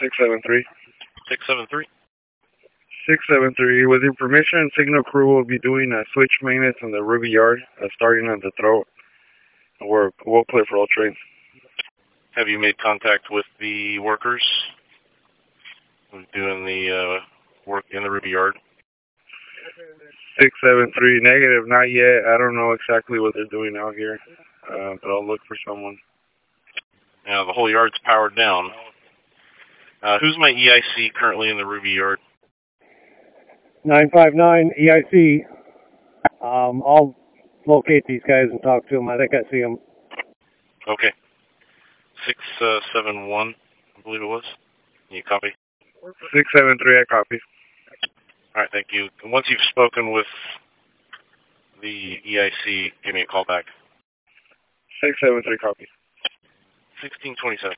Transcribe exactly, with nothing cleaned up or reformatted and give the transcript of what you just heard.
six seven three. six seven three? six seven three. With your permission, Signal Crew will be doing a switch maintenance in the Ruby Yard, uh, starting at the throat. We're, we'll clear for all trains. Have you made contact with the workers who's doing the uh, work in the Ruby Yard? six seven three. Negative, not yet. I don't know exactly what they're doing out here, uh, but I'll look for someone. Now, the whole yard's powered down. Uh, who's my E I C currently in the Ruby Yard? nine five nine E I C. Um, I'll locate these guys and talk to them. I think I see them. Okay. six seven one, I believe it was. Can you copy? six seven three, I copy. All right, thank you. And once you've spoken with the E I C, give me a call back. six seven three, copy. sixteen twenty-seven.